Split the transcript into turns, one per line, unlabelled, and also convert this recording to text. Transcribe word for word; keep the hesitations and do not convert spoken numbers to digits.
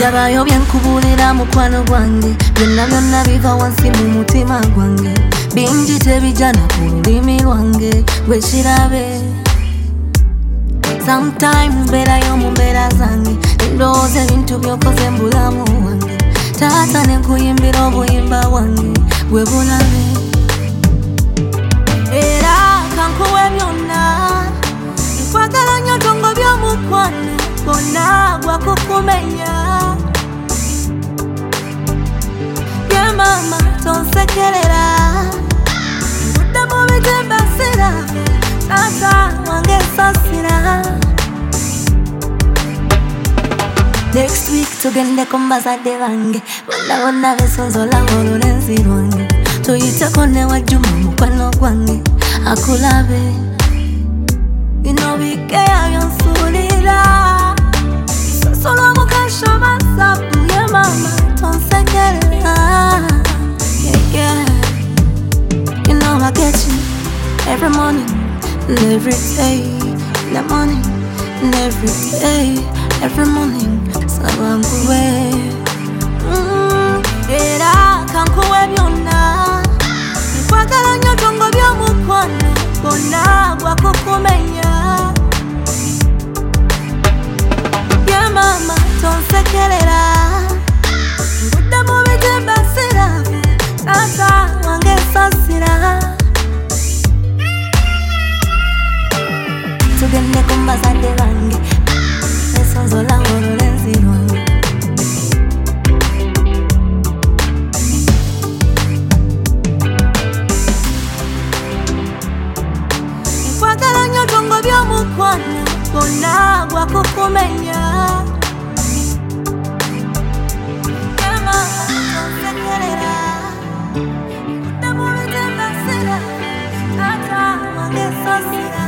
Ndabayo byenkubulira mukwano gwange, byonna byonna biva wansi mu mutima gwange, bingi tebijana ku lulimi lwange gwe kirabe. Sometimes mbeerayo mu mbeera zange, ndowooza ebintu byokoze mu bulamu bwange, taata ne nkuyimbira obuyimba bwange gwe bulabe. Era kankuwe byonna, nkwagala nnyo tongo by'omukwano gonna gwakukumenya. Ye mama tonsekerera, ngudde mu bitimba sirabe, taata wange sasira. Next week tugende ku bazadde bange, bonna bonna besonzola olulenzi lwange, tuyiteko ne wajjuma mukwano gwange akulabe. Bino bikeya byonsuulira, sosola mukasha masapu. Ye mama tonsekerera, yeah, yeah. You know I get you every morning and every day, in the morning and every day, every morning. Sabanguwe, mm, era kankuwe byonna, nkwagala nnyo tongo by'omukwano gonna gwakukumenya. Ye mama tonsekerera, ngudde mu bitimba sirabe, taata wange sasira. Tugende ku bazadde bange, besonzola olulenzi lwange. Nkwagala nnyo tongo by'omukwano gonna gwakukumenya. Ye mama tonsekerera, ngudde mu bitimba sirabe, taata wange sasira.